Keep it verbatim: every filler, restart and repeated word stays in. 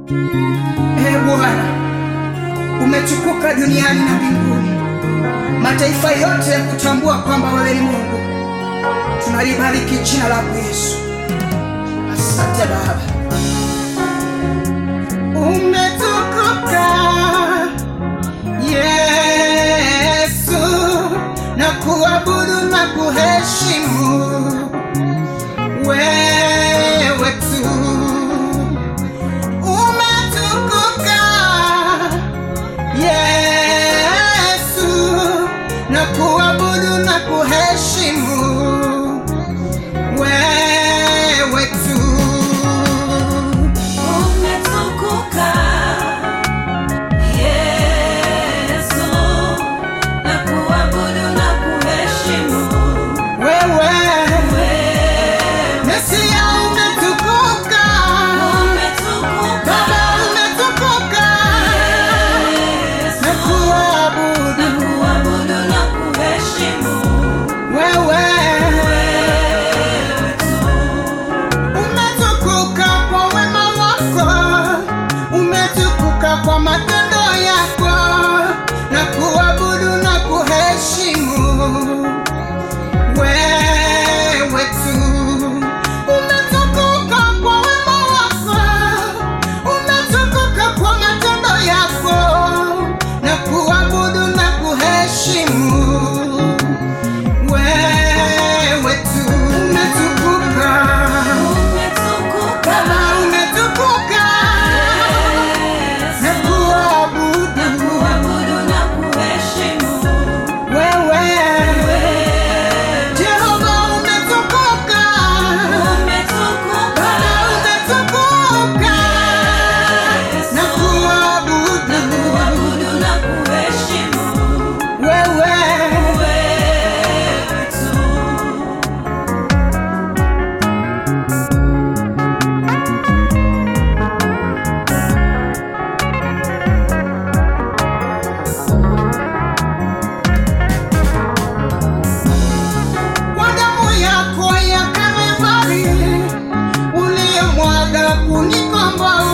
Ee Bwana, umetukuka duniani na mbinguni, mataifa yote ya kutambua kwamba wewe ni Mungu. Tunalibariki jina lako Yesu. Asante Baba. Umetukuka Yesu, na kuabudu na kuheshimu wewe tu. Umetukuka Yesu, na kuabudu na kuheshimu wewe tu. Umetukuka Yesu, na kuabudu na kuheshimu wewe. Mesia umetukuka, umetukuka Baba umetukuka, na kuabudu na kuabudu na kuheshimu wewe. wewe tu. Umetukuka kwa wema wako, umetukuka kwa matendo yako, na kuabudu na kuheshimu wewe tu. Umetukuka kwa wema wako, umetukuka kwa matendo yako, na kuabudu na kuheshimu wewe tu. Umetukuka Umetukuka Baba, umetukuka, na Yesu, kuabudu na kuabudu na kuheshimu wewe. wewe. Jehova umetukuka, Umetukuka Baba umetukuka, na kuabudu na kuabudu na kuheshimu wewe. wewe tu. Kwa damu yako ya Kalvari uliyomwaga kunikomboa